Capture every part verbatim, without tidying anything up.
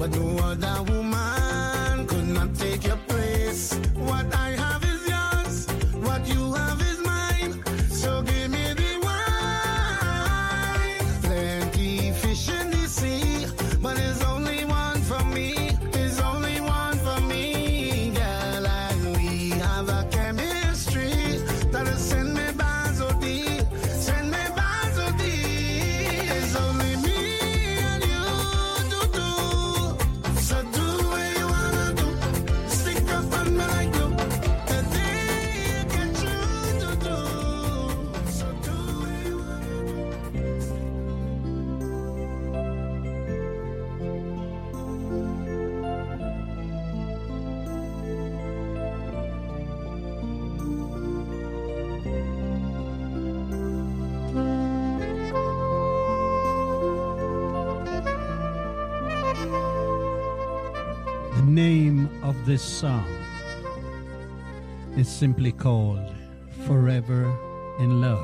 but no other woman could not take your place. What I have is yours, what you have is mine. So give me the wine. Plenty fish in the sea, but there's only one for me. There's only one for me, girl. And we have a chemistry that'll send me bars so deep, send me bars so deep. It's only me and you to do. So do what you wanna do. Stick up on me like glue. The day you get through to do. So do what you wanna do. The name of this song is simply called Forever in Love.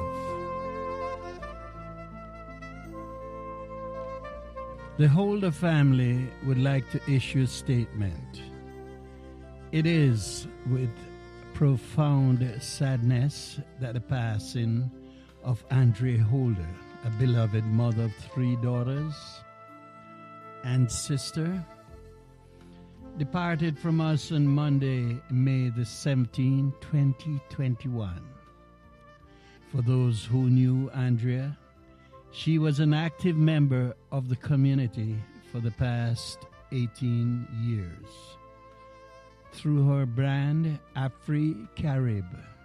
The Holder family would like to issue a statement. It is with profound sadness that the passing of Andrea Holder, a beloved mother of three daughters and sister, departed from us on Monday, May the seventeenth, twenty twenty-one. For those who knew Andrea, she was an active member of the community for the past eighteen years. Through her brand, Afri Carib.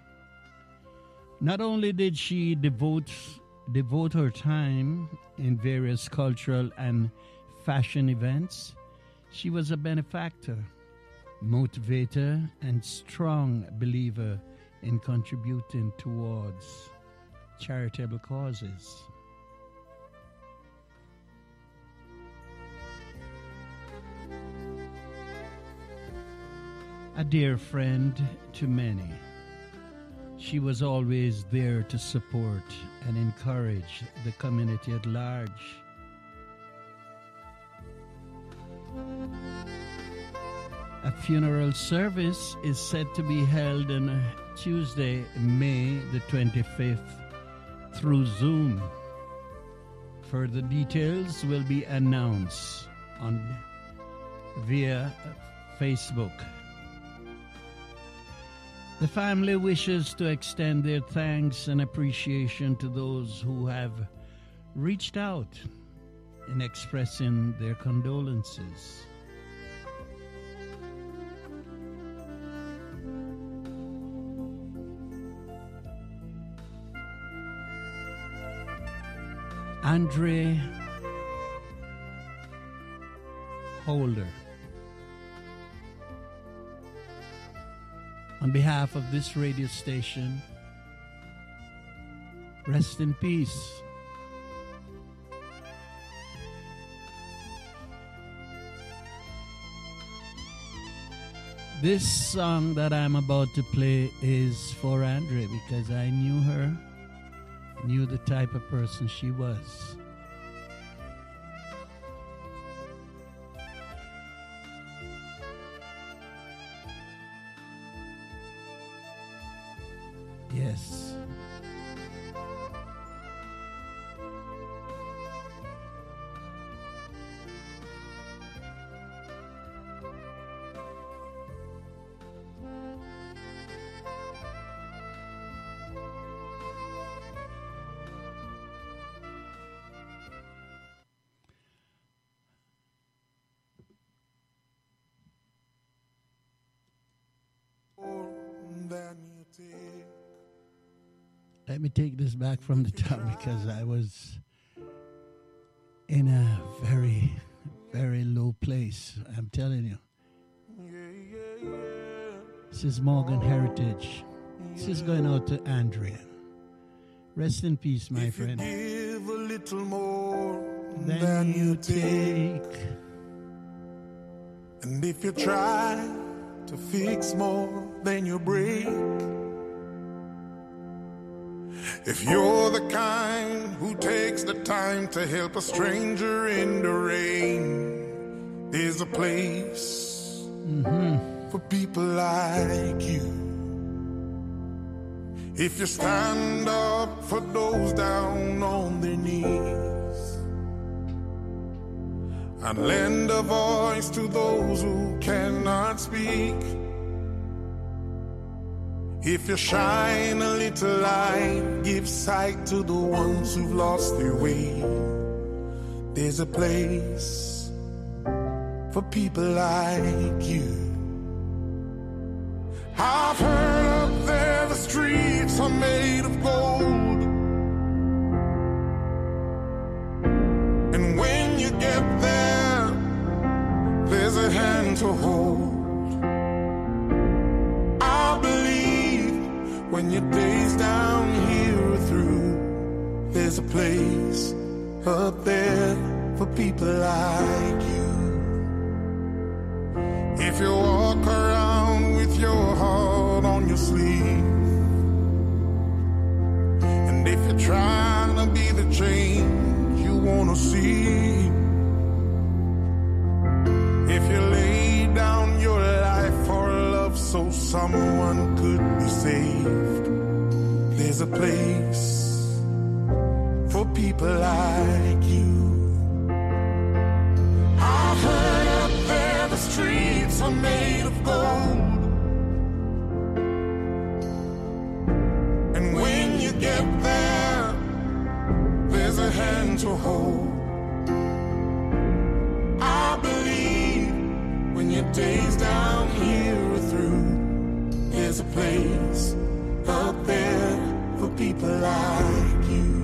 Not only did she devote, devote her time in various cultural and fashion events, she was a benefactor, motivator, and strong believer in contributing towards charitable causes. A dear friend to many, she was always there to support and encourage the community at large. A funeral service is set to be held on Tuesday, May the twenty-fifth, through Zoom. Further details will be announced on via Facebook. The family wishes to extend their thanks and appreciation to those who have reached out in expressing their condolences. Andre Holder. On behalf of this radio station, rest in peace. This song that I'm about to play is for Andre because I knew her, knew the type of person she was. Yes. Let me take this back from the top because I was in a very, very low place. I'm telling you. This is Morgan Heritage. This is going out to Andrea. Rest in peace, my if friend. You give a little more Then than you you take. take. And if you try to fix more than you break. If you're the kind who takes the time to help a stranger in the rain, There's a place Mm-hmm. for people like you. If you stand up for those down on their knees and lend a voice to those who cannot speak, if you shine a little light, give sight to the ones who've lost their way, there's a place for people like you. I've heard up there the streets are made of gold, and when you get there, there's a hand to hold. I believe when your days down here are through, there's a place up there for people like you. If you walk around with your heart on your sleeve, and if you're trying to be the change you want to see, if you lay down your life for love so someone could be saved, there's a place for people like you. I've heard up there the streets are made of gold, and when you get there, there's a hand to hold. I believe when your days down here are through, there's a place up there for people like you.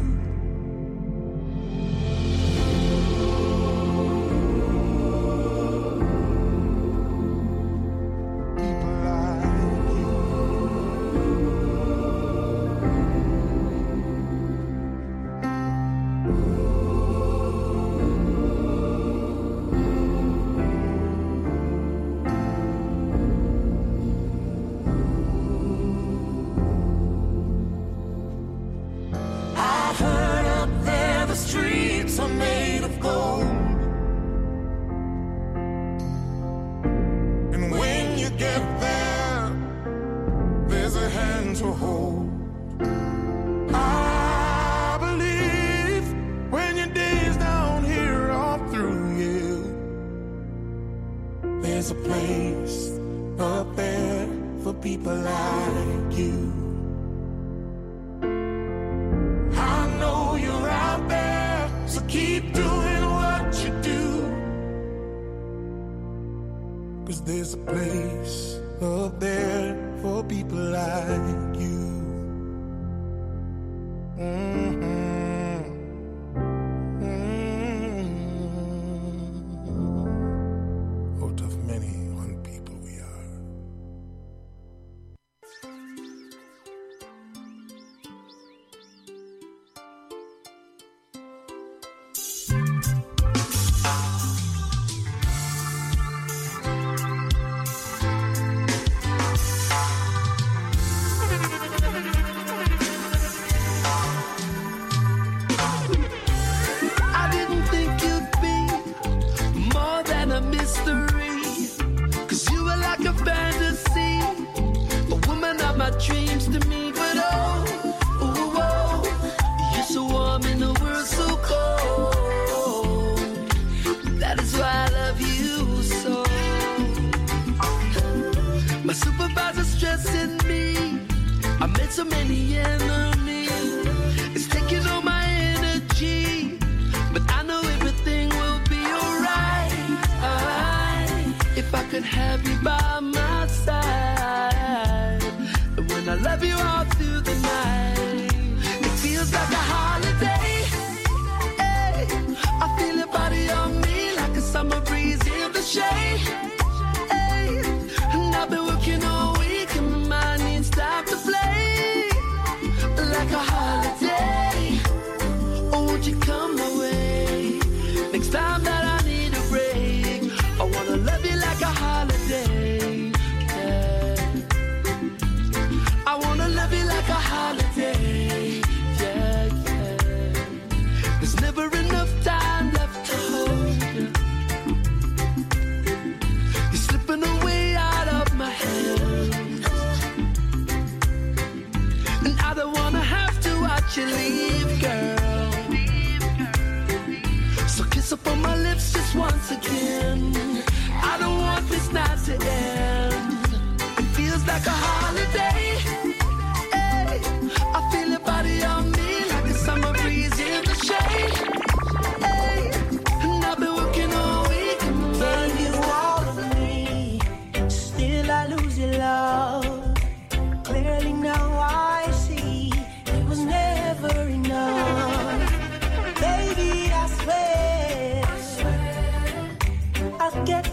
There's never enough time left to hold you.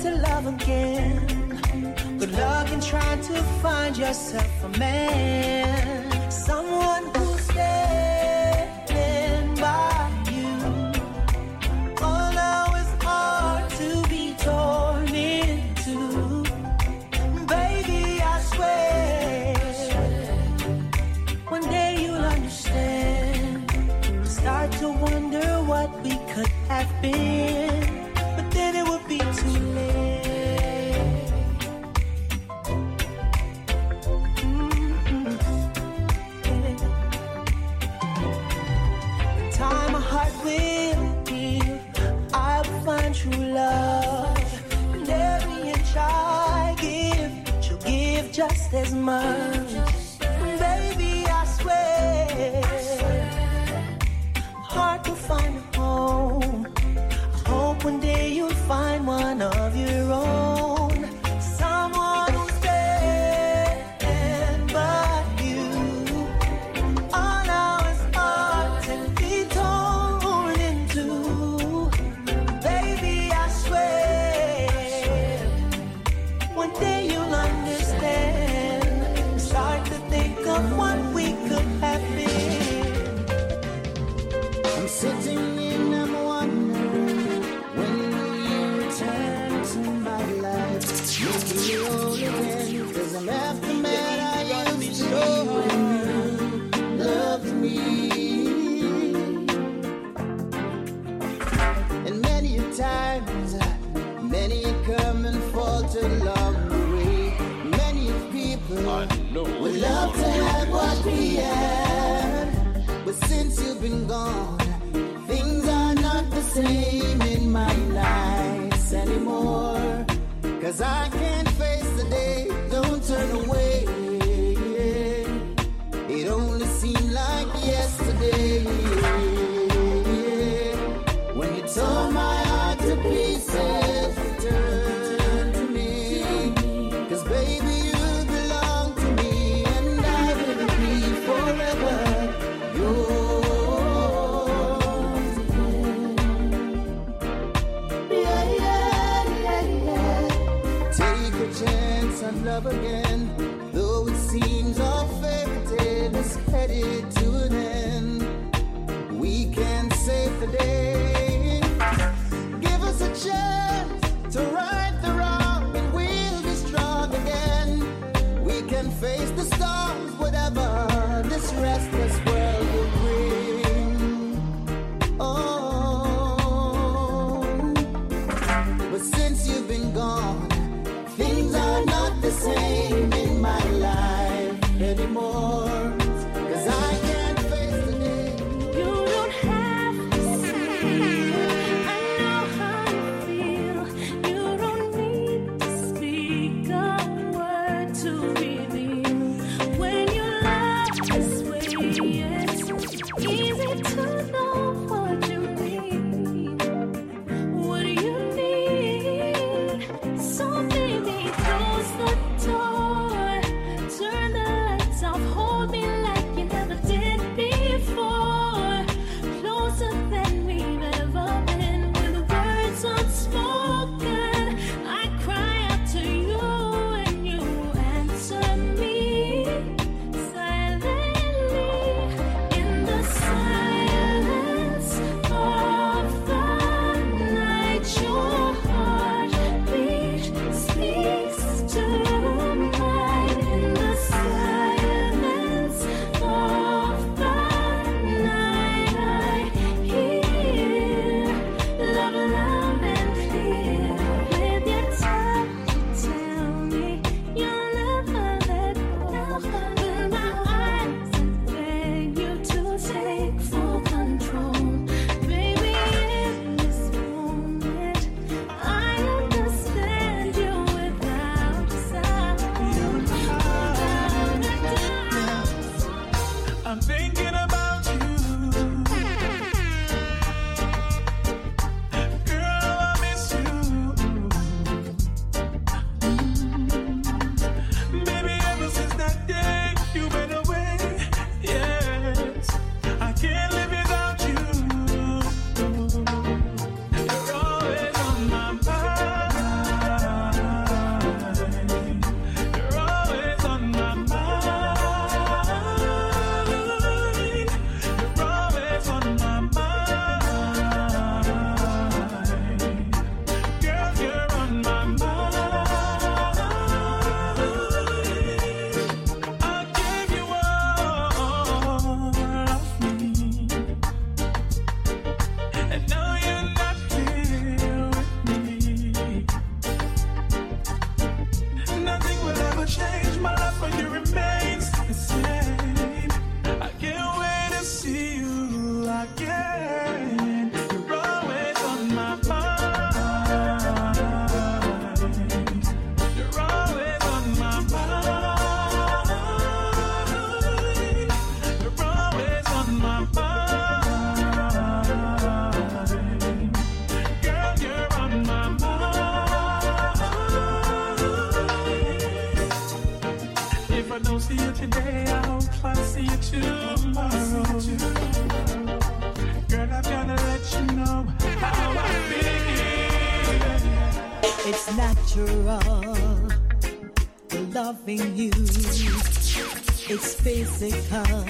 to love again. Good luck in trying to find yourself a man, someone who's standing by you. Oh, now it's hard to be torn into. Baby, I swear, one day you'll understand. Start to wonder what we could have been, but then it would be too late. True love, and every inch I give, she'll give just as much. Baby, I swear, hard to find a home. I hope one day you'll find one of your own, someone who's stand by you. All now is hard to be torn into. One day you'll understand. Start to think of what we could have been. I'm sitting in, I'm wondering, when will you return to my life? You'll be old again, cause I'm after man I used to know when you loved me. And many a times, many a come and falter along the way. Many people would love to have what we had, but since you've been gone, things are not the same in my nights anymore. Cause I can't face the day, don't turn away. It only seemed like yesterday when you tore my heart to pieces. Turn to me, cause baby you belong to me, and I will be forever yours again. Yeah, yeah, yeah, yeah. Take a chance and love again, though it seems our fairy tale is headed to an end. We can save the day. Give us a chance to right the wrong, and we'll be strong again. We can face the storms, whatever this restless world will bring. Oh, but since you've been gone, things are not the same in my life anymore. Cause I can't face the day. You don't have to say, I know how you feel. You don't natural. The loving you, it's physical,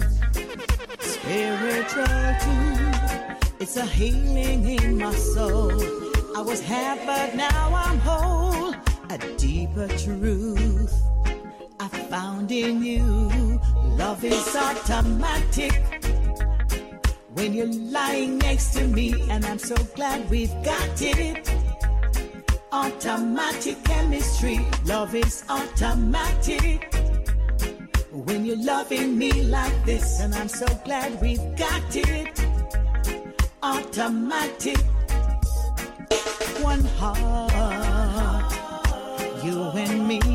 spiritual too. It's a healing in my soul. I was half, but now I'm whole. A deeper truth I found in you. Love is automatic when you're lying next to me, and I'm so glad we've got it. Automatic chemistry. Love is automatic when you're loving me like this, and I'm so glad we've got it. Automatic. One heart, you and me.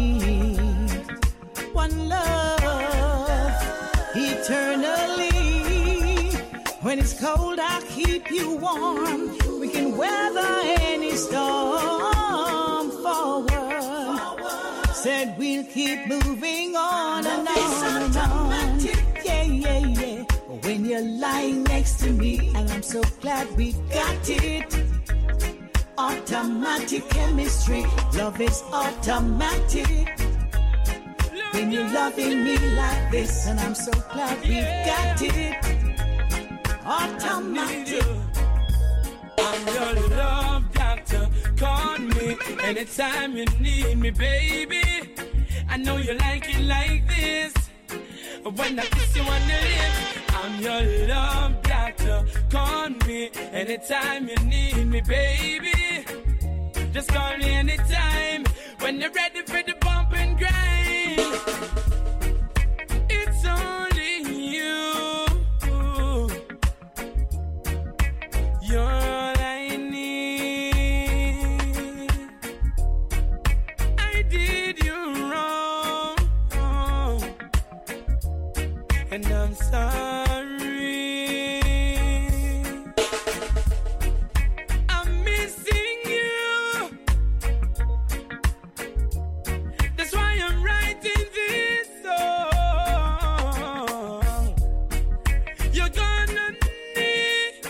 One love, eternally. When it's cold, I'll keep you warm. We can weather any storm forward. Said we'll keep moving on and on and on. Yeah, yeah, yeah. When you're lying next to me, and I'm so glad we got it. Automatic chemistry. Love is automatic when you're loving me like this, and I'm so glad we've got it. Automatic. I'm your love doctor. Call me anytime you need me, baby. I know you like it like this. When I kiss you on the lips, I'm your love doctor. Call me anytime you need me, baby. Just call me anytime when you're ready for the bump and grind. It's only you. You're all I need. I did you wrong, and I'm sorry. I'm missing you. That's why I'm writing this song. You're gonna need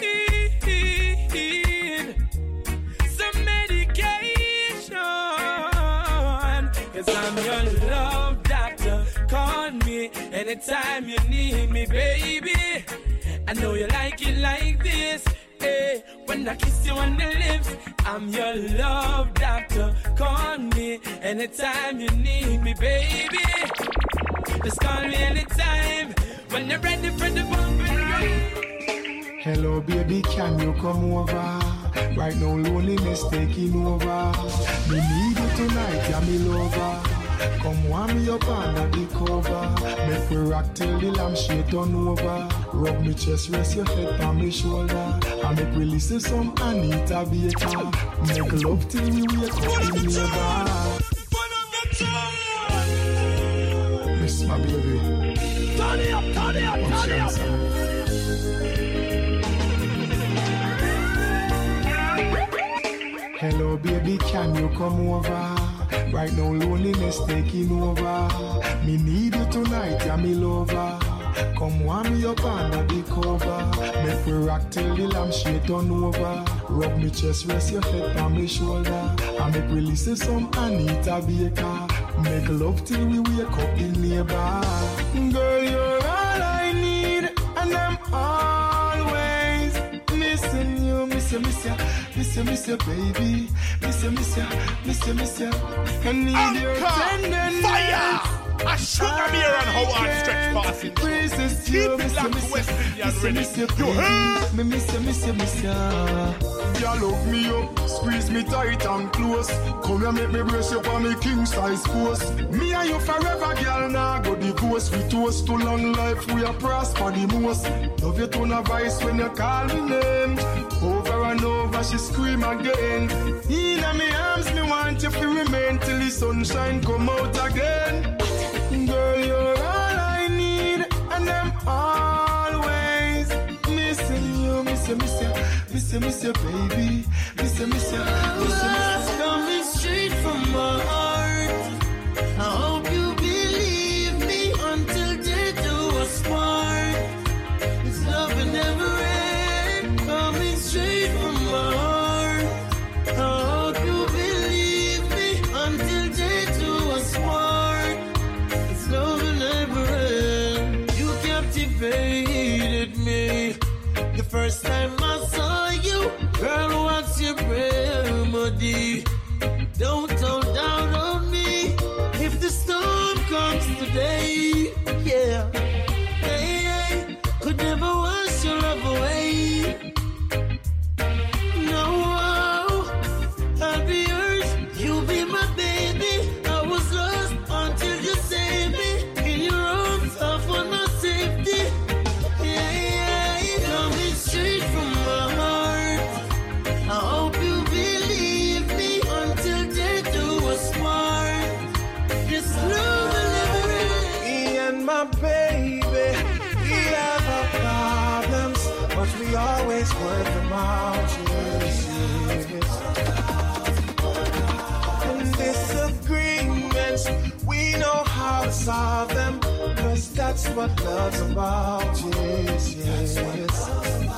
some medication, 'cause I'm your love doctor. Call me anytime you need me, baby. I know you like it like this. Hey, when I kiss you on the lips, I'm your love doctor. Call me anytime you need me, baby. Just call me anytime when you're ready for the bump and grind. Hello baby, can you come over? Right now loneliness taking over. Me need you tonight, yeah me lover. Come warm me up under the cover. Make we rock till the lampshade turn over. Rub me chest, rest your head on my shoulder. And make we listen some Anita Baker. Make love till we wake up in neighbor. Miss my baby. Turn it up, turn it up, turn it up. Hello baby, can you come over? Right now loneliness taking over. Me need you tonight, yeah me lover. Come warm me up under the cover. Make we rock till the lampshade turn over. Rub me chest, rest your head on my shoulder. And make we listen some Anita Baker. Make love till we wake up in neighbor. Girl, you're all I need, and I'm always missing you. Miss you, miss you, miss you, miss you, baby. Miss you, miss you, miss you, miss you. I need Anchor, your tenderness. Fire! I sugar beer and how I stretch passing. Keep it like the West Indian ready. You heard? Me miss you, miss you, miss you. You love me up, squeeze me tight and close. Come here, make me brace you for me king size post. Me and you forever, girl. Now go divorce. We toast to long life. We are prosper the most. Love you tone of voice when you call me name. Over and over, she scream again. In my arms, me want you to remain till the sunshine come out again. Girl, you're all I need, and I'm always missing you. Miss you, miss you, miss you, miss you, baby. Miss you, miss you, miss you, miss you. Coming straight from my heart. I hope you believe me until death do us part. This love will never end. Coming straight from my heart. I hope you believe me first time I saw you, girl, what's your remedy? Don't hold down on me if the storm comes today. Yeah, hey, hey, could never wash your love away. No, I'll be yours, you'll be my baby. I was lost until you saved me. In your arms, I found my safety. Yeah, yeah, coming straight from my heart. I hope you believe me until death do us part. This love will never end. Me and my baby, we have our problems, but we always work them out. Yes, yes. And disagreements, we know how to solve them, cause that's what love's about. Yes, yes.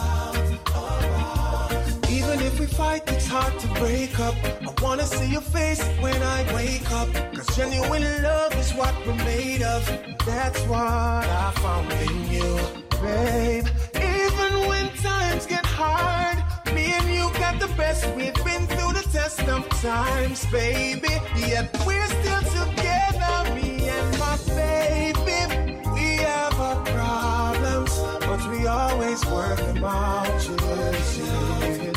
Even if we fight, it's hard to break up. I wanna see your face when I wake up, cause genuine love is what we're made of. That's what I found in you, babe. Even when times get hard, me and you got the best. We've been through the test of times, baby, yet we're still together. Me and my baby, we have our problems, but we always work them out. Yes, yes.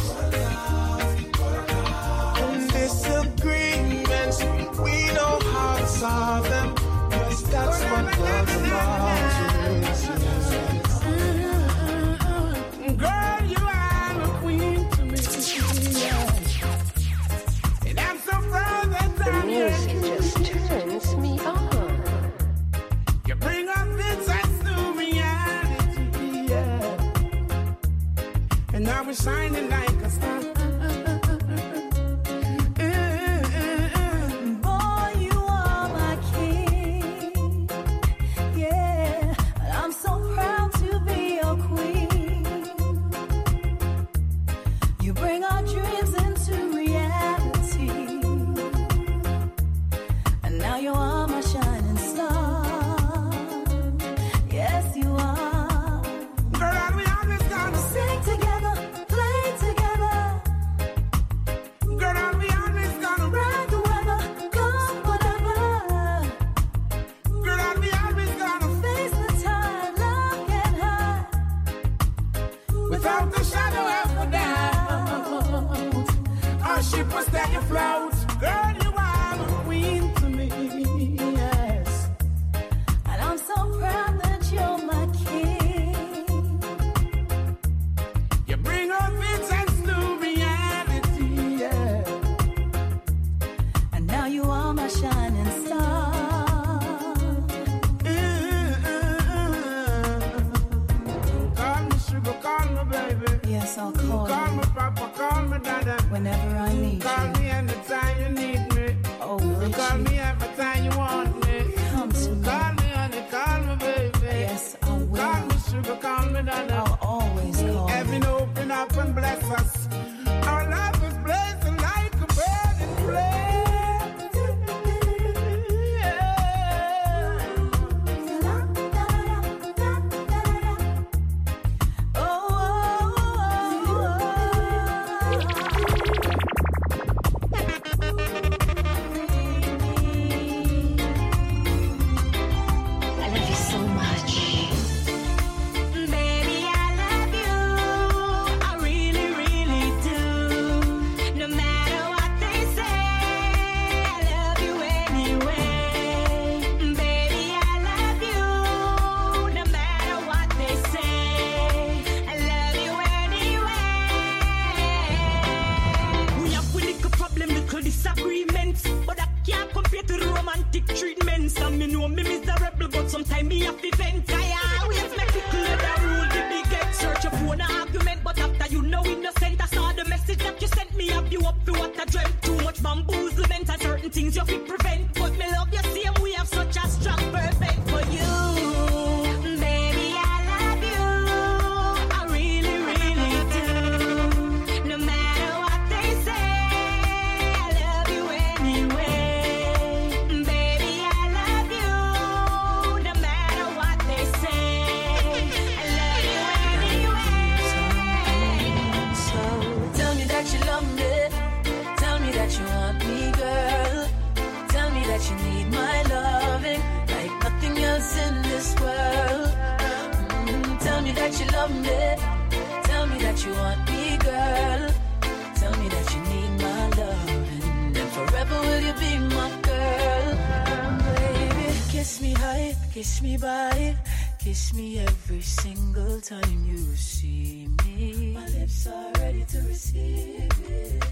And disagreements, we know how to solve them, cause that's what love's about. Yes, yes. Girl, you are a queen to me. And I'm so proud that I'm your music just turns me on. You bring up this sense to reality, yeah. And now we're shining like a star. Boy, you are my king. Yeah, I'm so proud to be your queen. You bring our dreams into reality. And now you are my shining star. Yes, you are. Girl, we always gonna Sing together, play together. Girl, we always gonna Ride the weather, come whatever. Girl, we always gonna Face the time, love can hide. without the shadow of a doubt. Our ship will steady afloat. Girl, you are a queen to me, yes. And I'm so proud that you're my king. You bring our visions to reality, yeah. And now you are my shining star. Call me sugar, call me baby. Yes, I'll call Call you me papa, call me dada. whenever I need Call you. me anytime you need me. Oh, Call Richie, me every time you want me. come to me. Call me honey, call me baby. Yes, I Call will. me sugar, call me dada. I'll always call Heaven you. open up and bless us. Our love is blazing like a burning flame. I love you so much. Baby, I love you. I really, really do. No matter what they say, I love you anyway. Baby, I love you. No matter what they say, I love you anyway. We have a little problem, little disagreements, but I can't compare to the romantic treatments. And me know me miserable, but sometimes me have to vent. I always make it clear the rule the big get search up for an argument, but after you know innocent, I saw the message that you sent me. Have you up for what I dreamt? Too much bamboozlement and certain things you fit prevent. But me love you same, we have such a strong perfect for you. Baby, I love you. I really, really do. No matter what they say, I love you anyway. Baby, I love you. No matter what they say, I love you anyway. you be my girl? Baby, kiss me high, kiss me body, kiss me every single time you see me. My lips are ready to receive it.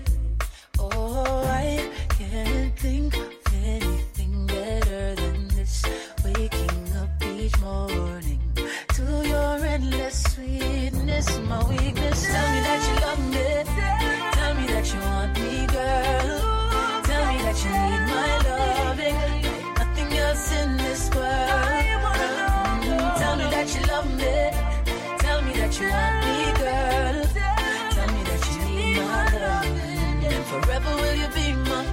Oh, I can't think of anything better than this. Waking up each morning to your endless sweetness, my weakness. Tell me that you love me. Tell me that you want me, girl. Tell me that you need my loving like nothing else in this world. Mm, tell me that you love me. Tell me that you want me, girl. Tell me that you need my loving. And forever will you be my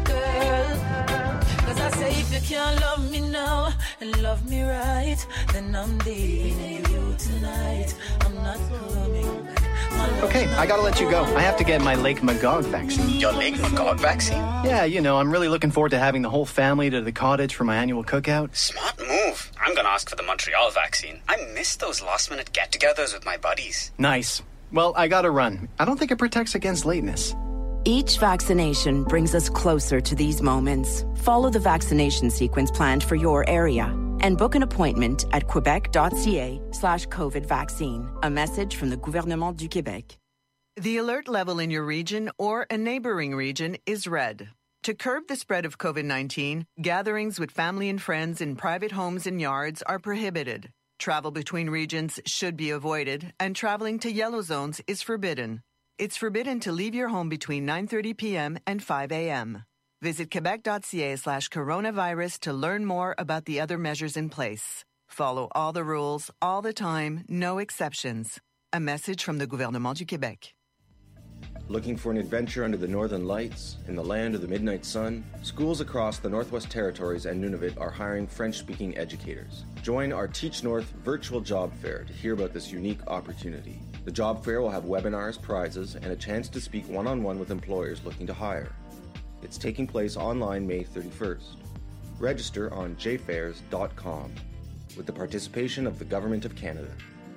girl? Cause I say if you can't love me now and love me right, then I'm leaving you tonight. I'm not coming back. Okay, I gotta let you go. I have to get my Lake Magog vaccine. Your Lake Magog vaccine? Yeah, you know, I'm really looking forward to having the whole family to the cottage for my annual cookout. Smart move. I'm gonna ask for the Montreal vaccine. I miss those last-minute get-togethers with my buddies. Nice. Well, I gotta run. I don't think it protects against lateness. Each vaccination brings us closer to these moments. Follow the vaccination sequence planned for your area and book an appointment at quebec.ca slash COVID vaccine. A message from the Gouvernement du Québec. The alert level in your region or a neighboring region is red. To curb the spread of COVID nineteen, gatherings with family and friends in private homes and yards are prohibited. Travel between regions should be avoided, and traveling to yellow zones is forbidden. It's forbidden to leave your home between nine thirty p.m. and five a.m. Visit quebec.ca slash coronavirus to learn more about the other measures in place. Follow all the rules, all the time, no exceptions. A message from the Gouvernement du Québec. Looking for an adventure under the Northern Lights, in the land of the midnight sun? Schools across the Northwest Territories and Nunavut are hiring French-speaking educators. Join our Teach North virtual job fair to hear about this unique opportunity. The job fair will have webinars, prizes, and a chance to speak one-on-one with employers looking to hire. It's taking place online May thirty-first. Register on j fairs dot com with the participation of the Government of Canada.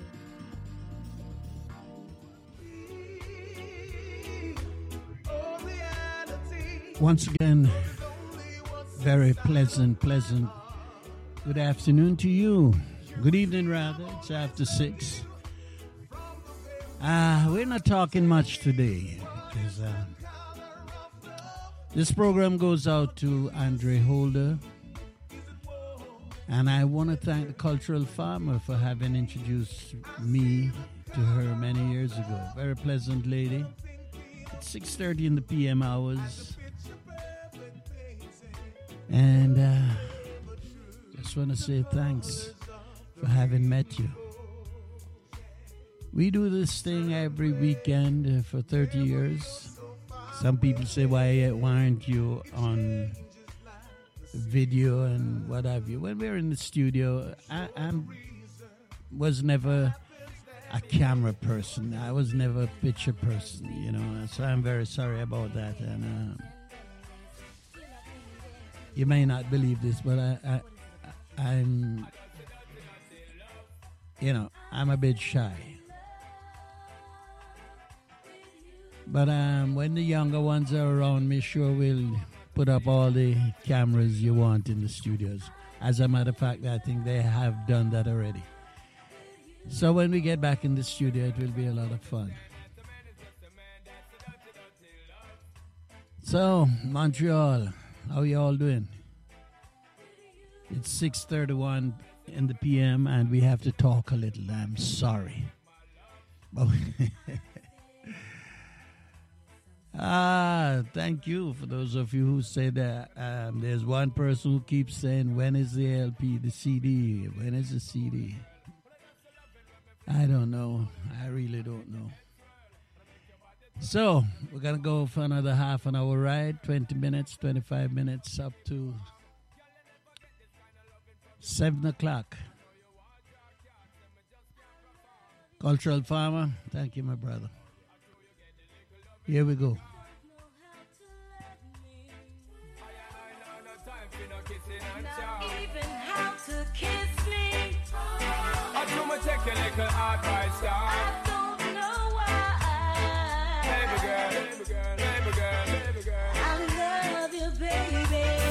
Once again, very pleasant, pleasant good afternoon to you. Good evening, rather. It's after six. Uh, we're not talking much today because uh, this program goes out to Andre Holder. And I want to thank the Cultural Farmer for having introduced me to her many years ago. Very pleasant lady. It's six thirty in the p m hours. And uh, just want to say thanks for having met you. We do this thing every weekend uh, for thirty years. Some people say, why, why aren't you on video and what have you? When we're in the studio, I I'm, was never a camera person. I was never a picture person, you know. So I'm very sorry about that. And uh, you may not believe this, but I, I, I'm, you know, I'm a bit shy. But um, when the younger ones are around me, sure we'll put up all the cameras you want in the studios. As a matter of fact, I think they have done that already. So when we get back in the studio, it will be a lot of fun. So, Montreal, how you all doing? It's six thirty-one in the p m and we have to talk a little. I'm sorry. Oh. Ah, thank you for those of you who say that. Um, there's one person who keeps saying, when is the L P, the C D? When is the C D? I don't know. I really don't know. So, we're going to go for another half an hour ride, twenty minutes, twenty-five minutes, up to seven o'clock. Cultural Farmer, thank you, my brother. Here we go. Even how to kiss me. I do my take a little advice, I don't know why. Baby girl, baby girl, baby girl, baby girl. I love you, baby.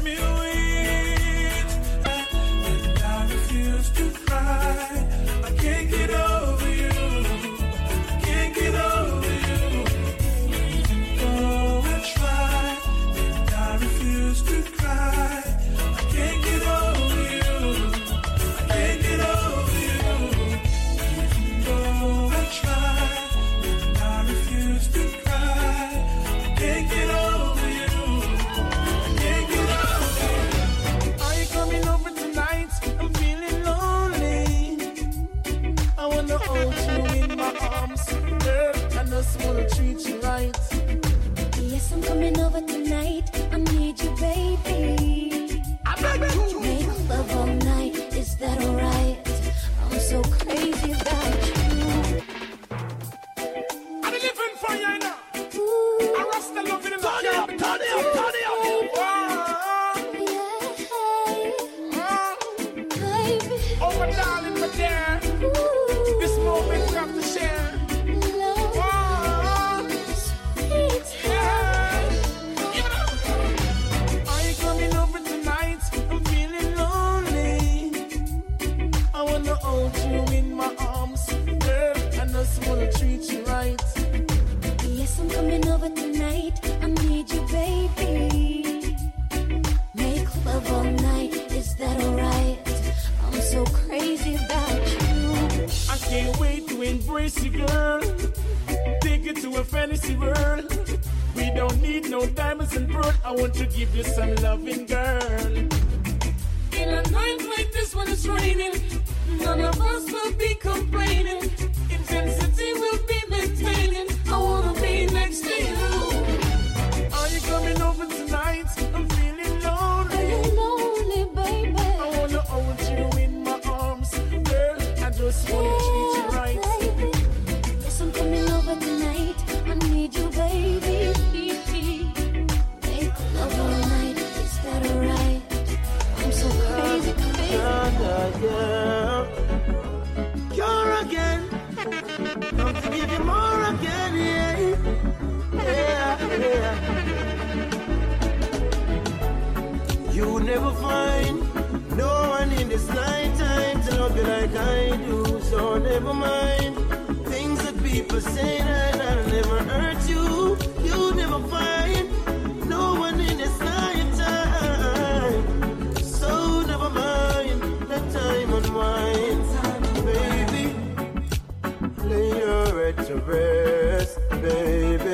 me weak, and I refuse to cry. I can't get over you. I can't get over you. Even though I try, and I refuse to cry. I can't get over you. I can't get over you. Even though I try, and I refuse to cry. I can't get over you. I can't get over you. Are you coming over tonight? I'm feeling lonely. I wanna hold you in my arms, girl. I just wanna treat you right. Yes, I'm coming over tonight. I need you, baby. I beg you. Make love all night. Is that alright? I'm so crazy about you. I'm living for you now. Ooh, I rust the love in the Turn it up, turn it up, turn it up. baby. Oh, my darling, my dear. Ooh, This moment we have to share. love, Oh, sweet. yeah. Are you coming over tonight? I'm feeling lonely. I wanna hold you in my arms, girl. I just wanna treat you right. Yes, I'm coming over tonight. I need you, baby. Make love all night. Is that alright? I'm so crazy about you. I can't wait to embrace you, girl. Take it to a fantasy world. We don't need no diamonds and pearl. I want to give you some loving, girl. In a night like this when it's raining, none of us will be complaining. Intensity will be maintaining. I wanna be next to you. Are you coming over tonight? I'm feeling lonely. I'm lonely, baby. I wanna hold you in my arms, girl. I just wanna treat you right. Baby. Yes, I'm coming over tonight. I need you, baby. Make love all night. Is that alright? I'm so crazy, baby. Yeah, yeah, yeah. You're again. Come to give you more again, yeah. Yeah, yeah. You never find no one in this lifetime to love you like I do. So never mind things that people say that I'll never hurt you. You never find no one in this lifetime. So never mind that time unwinds, baby. Lay your head to rest, baby.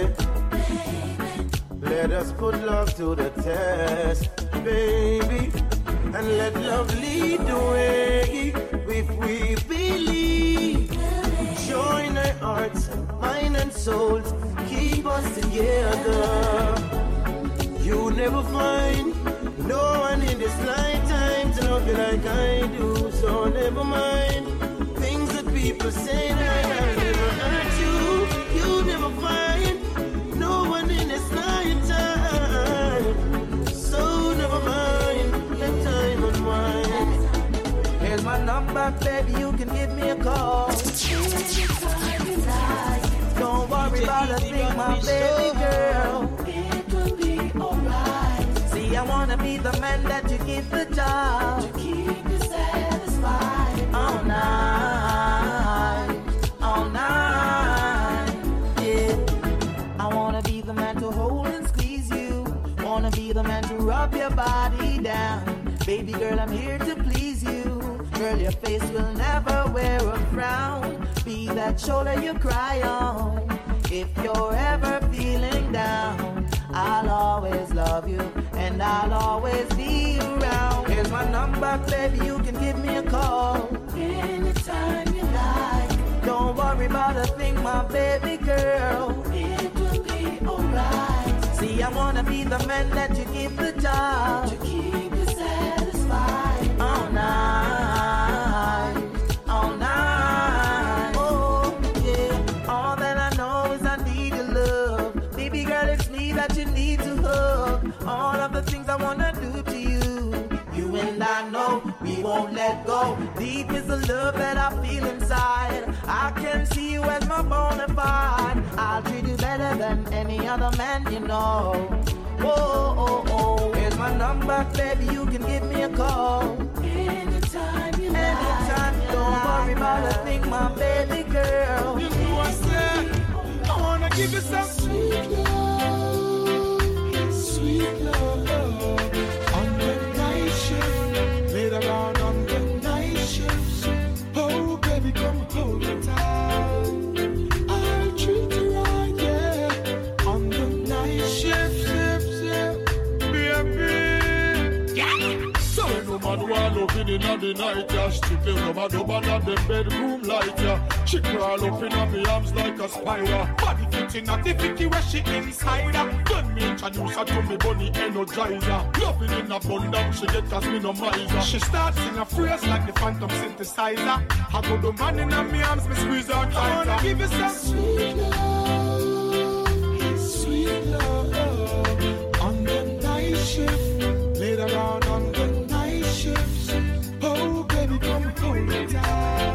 Let us put love to the test, baby. And let love lead the way. If we believe, join our hearts, mind and souls, keep us together. You never find no one in this lifetime to love you like I do. So never mind things that people say that I'll never hurt you. You never find no one in this lifetime. So never mind that time unwind. Here's my number, baby, you can give me a call. Don't worry about a thing, my baby girl. It will be alright. See, I wanna be the man that you give the job To keep you satisfied. all night, all night. Yeah, I wanna be the man to hold and squeeze you. Wanna be the man to rub your body down. Baby girl, I'm here to please you. Girl, your face will never wear a frown. Be that shoulder you cry on. If you're ever feeling down, I'll always love you and I'll always be around. Here's my number, baby, you can give me a call Anytime you like. Don't worry about a thing, my baby girl. It will be alright. See, I wanna be the man that you give the job To keep you satisfied. all night, all night. Oh, yeah. All that I know is I need your love. Baby girl, it's me that you need to hug. All of the things I wanna do to you. You and I know we won't let go. Deep is the love that I feel inside. I can see you as my bona fide. I'll treat you better than any other man you know. Oh, oh, oh. Here's my my number, baby, you can give me a call. Anytime you Anytime, like. Don't worry about a thing, my baby girl. You know what I said? I wanna give you some sweet love, sweet love. On the night shift, later on on the night shift. Oh, baby, come hold me tight. I'll treat you right, yeah. On the night shift, shift, shift, baby. Yeah. So no man want loving in the night, yeah. Strictly rub a dub on the bedroom light, yeah. She crawl up in my arms like a spider. Body fitting at the fifty where she inside her. Then me introduce her to me bunny energizer. Loving in abundance, she get as me no miser. She starts in a phrase like the phantom synthesizer. I go the man in my arms, me squeeze her tighter. I wanna give you some sweet love, sweet love. On the night shift, later on on the night shift. Oh baby, come hold me tight.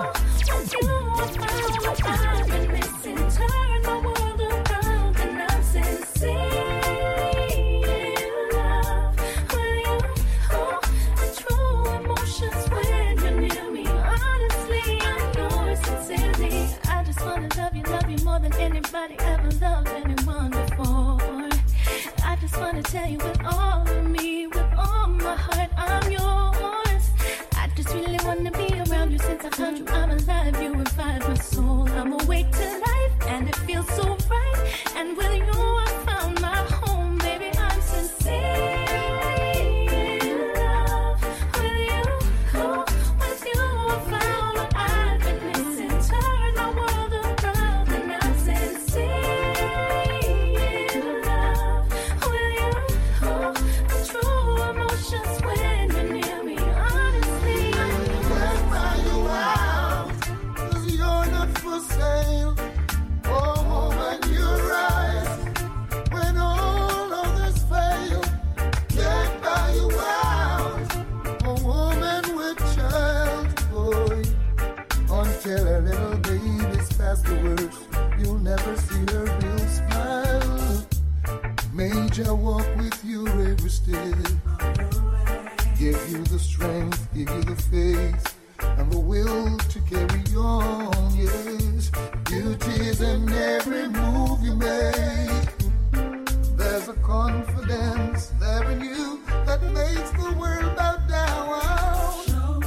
Turn my world around and I've wanna be around you since I found you. I'm alive, you revive my soul. I'm awake to life, and it feels so right. And with you, I found my home, baby. I'm sincere. Till her little baby's past the worst, you'll never see her real smile. Major walk with you every step, give you the strength, give you the faith, and the will to carry on. Yes, beauty is in every move you make. There's a confidence there in you that makes the world bow down.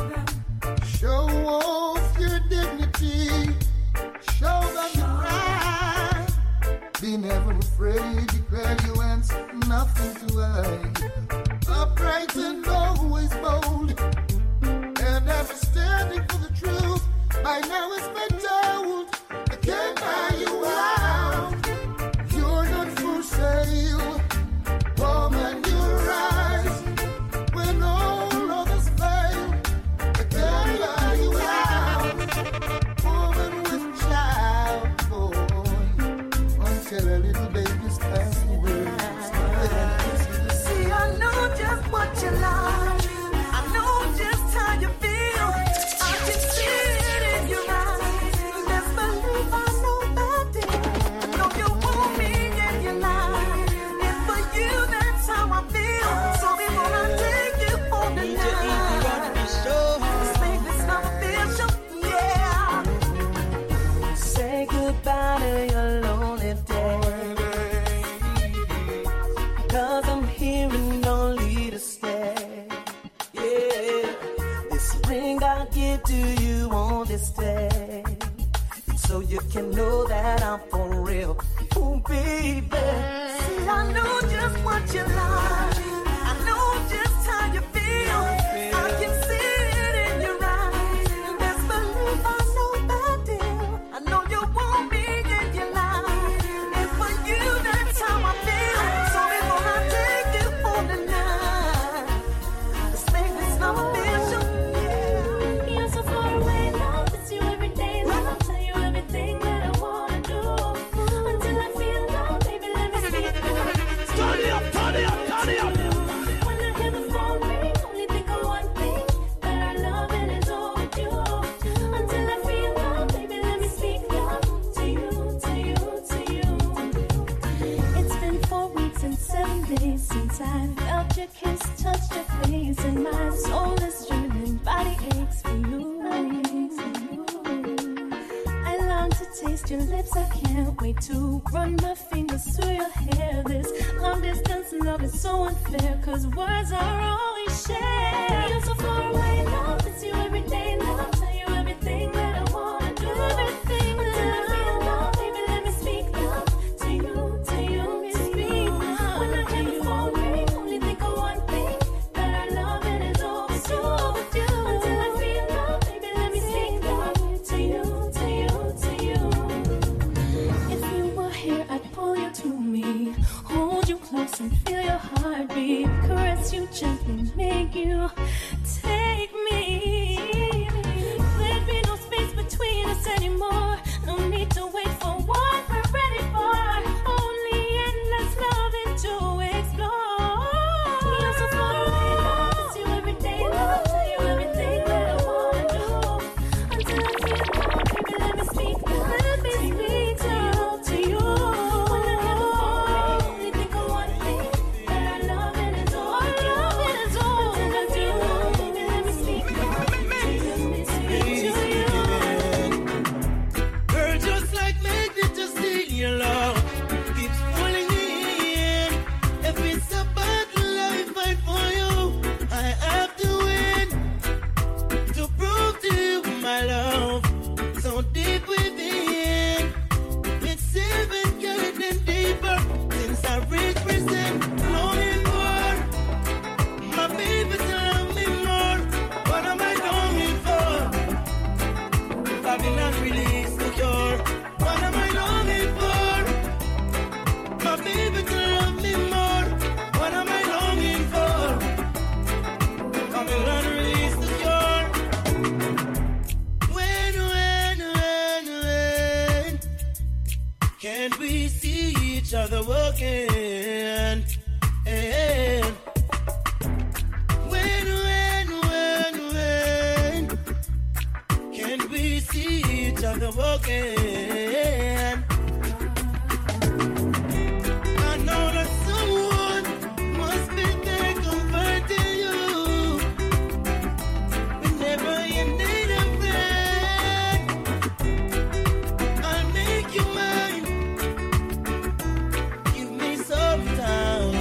Show off your dignity, show them your pride. Be never afraid, declare you answer nothing to hide. Upright and always bold, and ever standing for the truth. By now it's been told, I can't buy you out. You're not for sale, woman, you rise. When all others fail, I can't buy you out. Woman with child, boy, until a little baby's past the words. See, I know just what you like. I know just how you feel. I can see it in your eyes. Best believe I know that deal. I know you want me in your life. And for you, that's how I feel. So before I take you home tonight, this baby's not official, yeah. Say goodbye to your lonely day. Cause I'm here and only to stay. Yeah, this ring I give to you on this day, so you can know that I'm for real. Ooh, baby. See, I know just what you like. I know just how you feel. I can see it in your eyes. Best believe I know that deal. I know you want me in your life. And for you, that's how I feel. So before I take you home tonight, this baby's not official. You're so far away now, miss you every day. I'll tell you everything that I wanna do. Until I feel love, baby, let me speak. Turn it up, turn it up, turn it up. When I hear the phone ring, only think of one thing, that our loving is overdue. Until I feel love, baby, let me speak love to you, to you, to you. It's been four weeks and seven days since I felt your kiss, touched your face, and my soul is yearning, body aches for you. I long to taste your lips, I can't wait to run my fingers through your hair. This long distance love is so unfair, cause words are all we share. You're so far away now, miss you every day now, tell you everything that I wanna do. Everything until I feel love, baby, let me speak love to you, to you, to speak love. When I hear the phone ring, only think of one thing, that our loving is overdue. Until I feel love, baby, let me speak love to you, to you, to you. If you were here, I'd pull you to me, hold you close and feel your heartbeat, caress you gently, make you take me. There'd be no space between us anymore, no need to wait for what we're ready for, only endless loving to explore. You're so far away now, miss you every day now, tell you everything that I wanna do. Until I feel love, baby, let me speak love, let me speak love to you. When I hear the phone ring, only think of one thing, that our loving is overdue. Our loving is overdue. other walking. And when, when, when, when can we see each other walking? I know that someone must be there comforting you whenever you need a friend. I'll make you mine. Give me some time.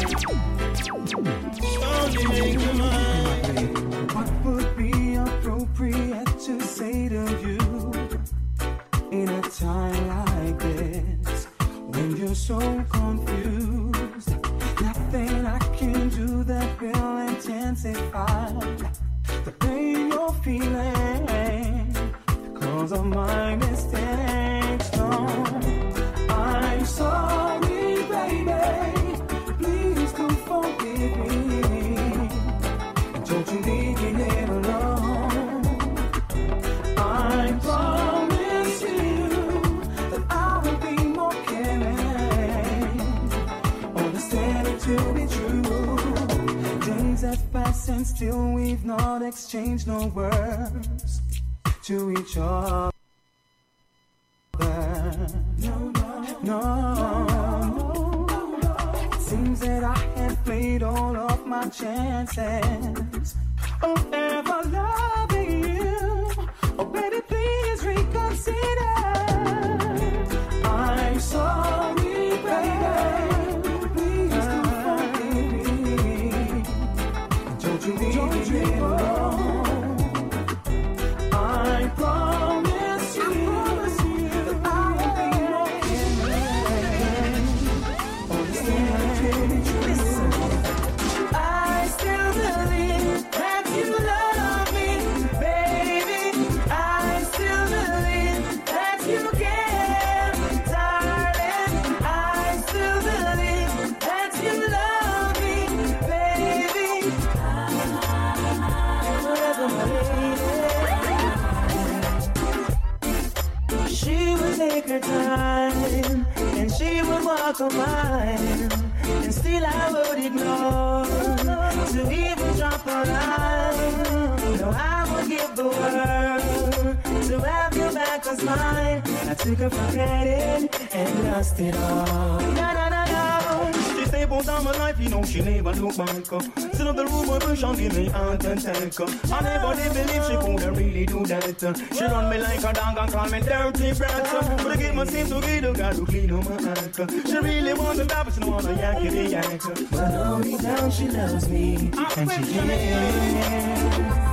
Only make you mine. What would be appropriate to say to you in a time like this when you're so confused? Nothing I can do that will intensify the pain you're feeling because of my mistakes. No, I'm sorry, baby. Please come forgive me. Don't you leave me here alone. I promise you that I will be more caring, understanding to be true. Days have passed and still we've not exchanged no words to each other. No, no, no. It seems that I have played all of my chances of ever loving you. Oh, baby, please reconsider. I'm sorry, baby. Please don't forgive me. Don't you leave me alone. I promise you that I will be more caring. Understand to be true. I still believe that you love me, baby. I still believe that you care, darling. I still believe that you love me, baby. Forever my lady. She would take her time and she would walk a mile, and still I would ignore to even drop a line. No, I would give the world to have you back as mine. I took her for granted and lost it all. Na na na na. She stay both on my life, you know she never look back. Sit up the room with push on give me heart attack. I never did believe she could really do that. She run me like a dog and call me dirty brat. But I give my seem to get a guy to clean up my act. She really wants to die, but she don't want to yak it, yak. But all deep down she loves me and she cares.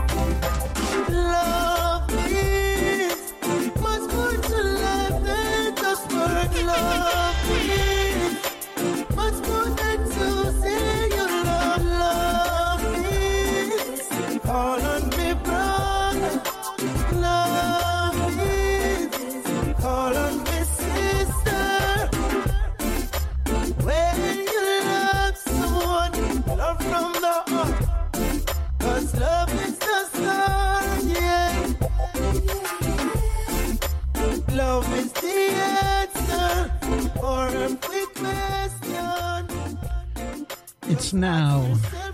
Love is much more to life than just word. Love is much more than to say you love. Love is call on me, brother. Love is call on me, sister. When you love someone, love from the heart. 'Cause love is the start, yeah. Love is the answer for a quick question. It's now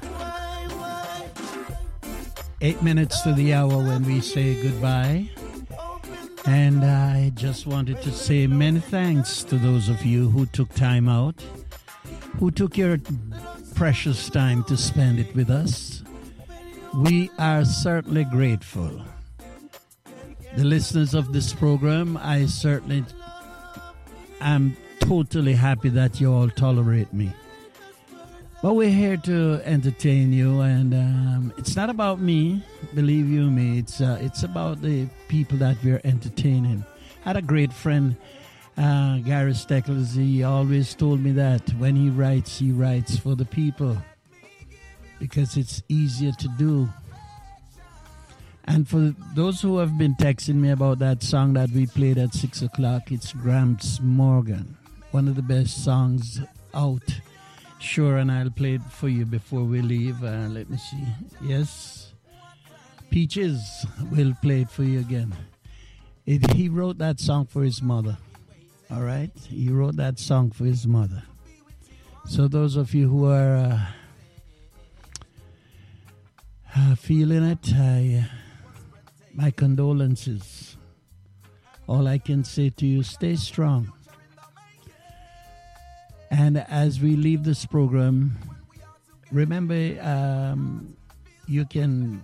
eight minutes to the hour when we say goodbye. And I just wanted to say many thanks to those of you who took time out, who took your precious time to spend it with us. We are certainly grateful. The listeners of this program, I certainly am totally happy that you all tolerate me. But we're here to entertain you, and um, it's not about me, believe you me. It's uh, it's about the people that we're entertaining. I had a great friend, uh, Gary Steckles. He always told me that when he writes, he writes for the people because it's easier to do. And for those who have been texting me about that song that we played at six o'clock, it's Gramps Morgan, one of the best songs out. Sure, and I'll play it for you before we leave. Uh, let me see. Yes, Peaches will play it for you again. It, he wrote that song for his mother. All right? He wrote that song for his mother. So those of you who are uh, uh, feeling it, I, uh, my condolences. All I can say to you, stay strong. And as we leave this program, remember, um, you can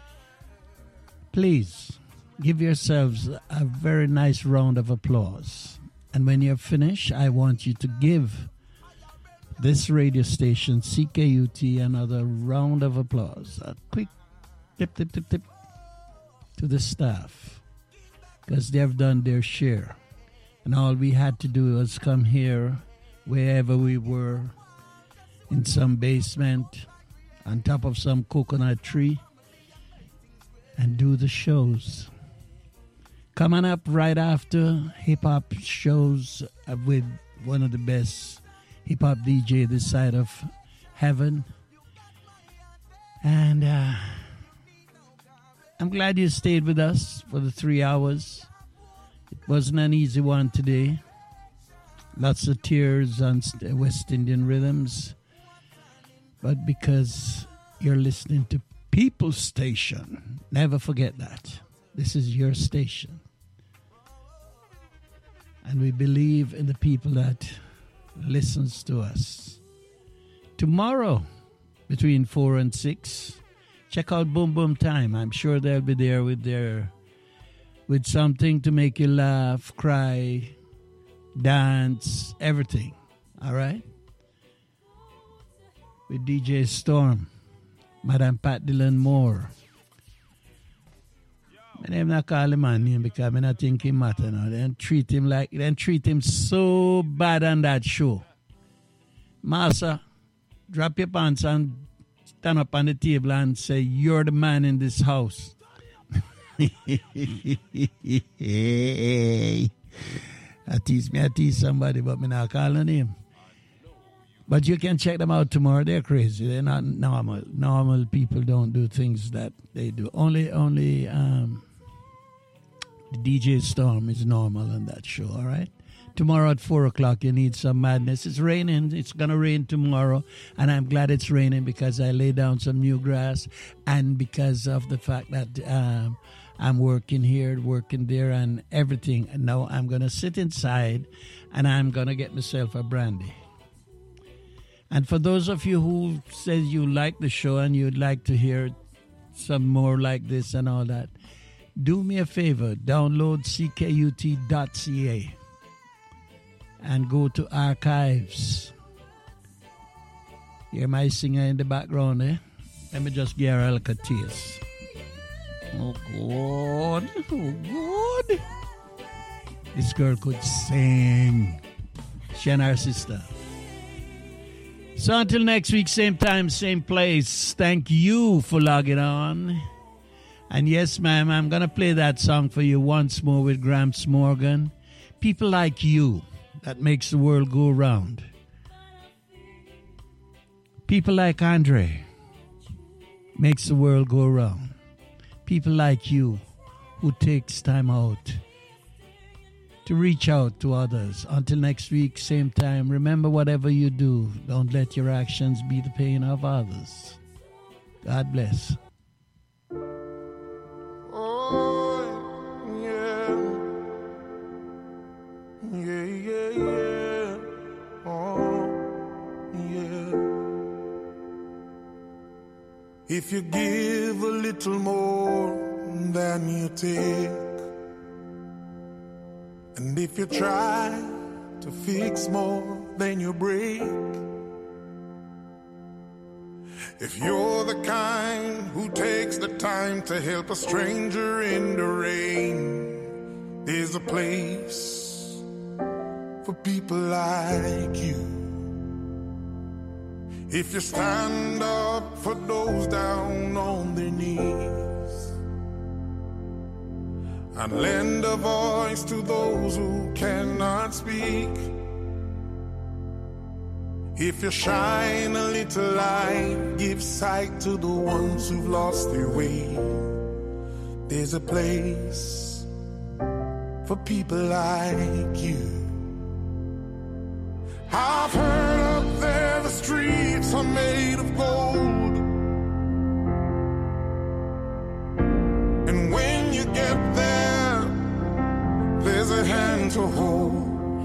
please give yourselves a very nice round of applause. And when you're finished, I want you to give this radio station, C K U T, another round of applause. A quick tip, tip, tip, tip to the staff, because they've done their share. And all we had to do was come here, wherever we were, in some basement, on top of some coconut tree, and do the shows. Coming up right after, hip-hop shows with one of the best hip-hop D J this side of heaven. And uh, I'm glad you stayed with us for the three hours. It wasn't an easy one today. Lots of tears on West Indian rhythms. But because you're listening to People's Station, never forget that. This is your station. And we believe in the people that listens to us. Tomorrow, between four and six, check out Boom Boom Time. I'm sure they'll be there with their with something to make you laugh, cry, dance, everything. All right? With D J Storm, Madam Pat Dillon Moore. My name not call him man name because I not think he matter now. They don't treat him like they don't treat him so bad on that show. Master, drop your pants and stand up on the table and say you're the man in this house. Hey, I tease me, I tease somebody, but me not call a name. But you can check them out tomorrow. They're crazy. They're not normal. Normal people don't do things that they do. Only, only um, the D J Storm is normal on that show, all right? Tomorrow at four o'clock, you need some madness. It's raining. It's going to rain tomorrow. And I'm glad it's raining because I lay down some new grass and because of the fact that um, I'm working here, working there, and everything. And now I'm going to sit inside and I'm going to get myself a brandy. And for those of you who says you like the show and you'd like to hear some more like this and all that, do me a favor, download C K U T dot C A and go to archives. Hear my singer in the background, eh? Let me just give her a little taste. Oh, God. Oh, God. This girl could sing. She and her sister. So until next week, same time, same place. Thank you for logging on. And yes, ma'am, I'm going to play that song for you once more with Gramps Morgan. People like you that makes the world go round. People like Andre makes the world go round. People like you who takes time out to reach out to others. Until next week, same time, remember whatever you do, don't let your actions be the pain of others. God bless. Oh, yeah. Yeah, yeah, yeah. Oh, yeah. If you give a little more than you take, and if you try to fix more than you break, if you're the kind who takes the time to help a stranger in the rain, there's a place for people like you. If you stand up for those down on their knees and lend a voice to those who cannot speak, if you shine a little light, give sight to the ones who've lost their way, there's a place for people like you. I've heard up there are made of gold. And when you get there, there's a hand to hold.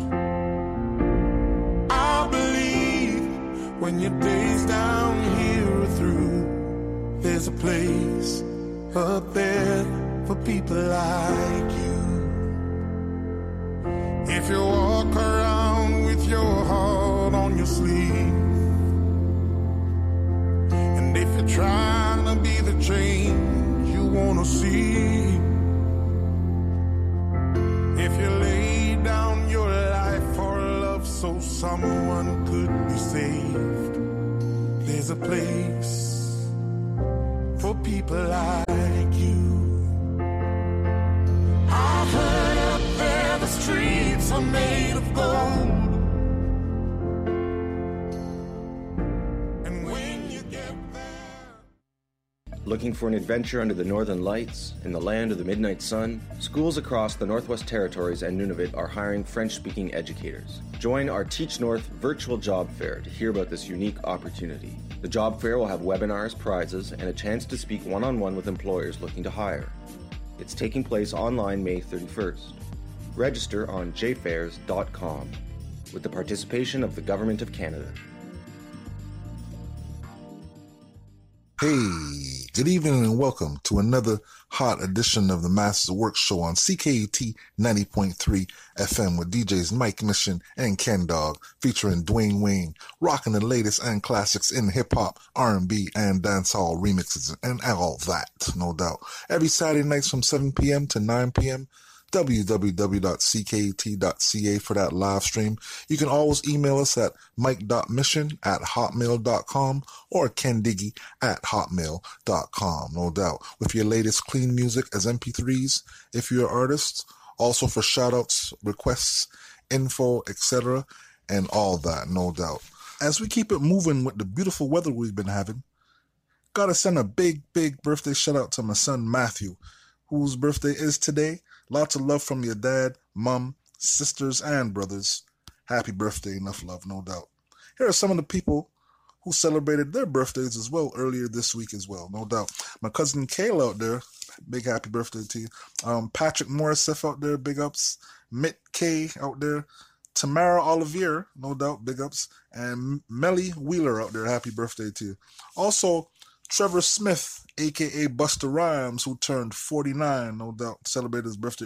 I believe when your days down here are through, there's a place up there for people like you. If you walk around with your heart on your sleeve, and if you're trying to be the change you want to see, if you lay down your life for love so someone could be saved, there's a place for people like you. I've heard up there the streets are made of gold. And when you get there... Looking for an adventure under the northern lights, in the land of the midnight sun? Schools across the Northwest Territories and Nunavut are hiring French-speaking educators. Join our Teach North virtual job fair to hear about this unique opportunity. The job fair will have webinars, prizes, and a chance to speak one-on-one with employers looking to hire. It's taking place online May thirty-first. Register on j fairs dot com with the participation of the Government of Canada. Hey, good evening and welcome to another hot edition of the Masters of Work Show on C K U T ninety point three F M with D Js Mike Mission and Ken Dog, featuring Dwayne Wayne, rocking the latest and classics in hip-hop, R and B, and dancehall remixes, and all that, no doubt. Every Saturday nights from seven p.m. to nine p.m., w w w dot c k u t dot c a for that live stream. You can always email us at mike dot mission at hotmail dot com or kendiggy at hotmail dot com, no doubt, with your latest clean music as M P threes if you're an artist, also for shout-outs, requests, info, et cetera, and all that, no doubt. As we keep it moving with the beautiful weather we've been having, gotta send a big, big birthday shout-out to my son Matthew, whose birthday is today. Lots of love from your dad, mom, sisters, and brothers. Happy birthday, enough love, no doubt. Here are some of the people who celebrated their birthdays as well earlier this week as well, no doubt. My cousin Kayla out there, big happy birthday to you. Um, Patrick Morrisef out there, big ups. Mitt K out there. Tamara Olivier, no doubt, big ups. And Melly Wheeler out there, happy birthday to you. Also, Trevor Smith, a k a. Busta Rhymes, who turned forty-nine, no doubt, celebrated his birthday